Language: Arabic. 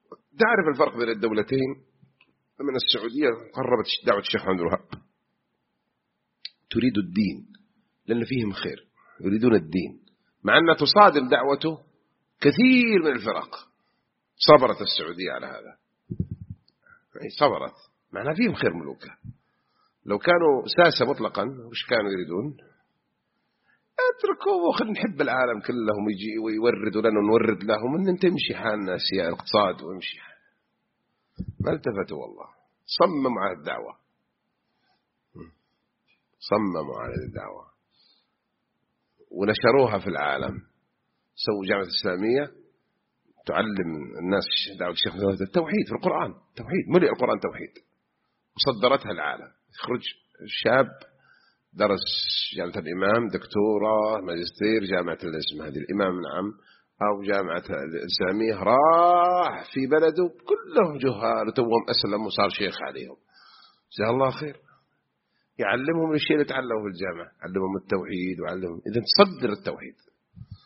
تعرف الفرق بين الدولتين؟ من السعودية قربت دعوة الشيخ محمد الوهاب، تريد الدين لأن فيهم خير، يريدون الدين، مع أنها تصادم دعوته كثير من الفرق. صبرت السعودية على هذا، صبرت، معناها فيهم خير ملوكة. لو كانوا ساسة مطلقا وش كانوا يريدون؟ اتركوا وخلنا نحب العالم كلهم، يجي ويوردوا لنا ونورد لهم، ان انت تمشي حالنا سياسة الاقتصاد ويمشي. ما التفتوا والله، صمموا على الدعوة، صمموا على الدعوة ونشروها في العالم. سووا جامعة إسلامية تعلم الناس دعوة الشيخ التوحيد في القرآن، توحيد، ملئ القرآن توحيد، وصدرتها العالم. يخرج شاب درس جامعة الإمام، دكتوراه، ماجستير، جامعة الاسم هذه الإمام نعم، أو جامعة الإسلامية، راح في بلده كلهم جهال وتوهم أسلم وصار شيخ عليهم، جزاه الله خير. يعلمهم الشيء اللي تعلموا في الجامعة، علمهم التوحيد وعلمهم. إذا تصدر التوحيد،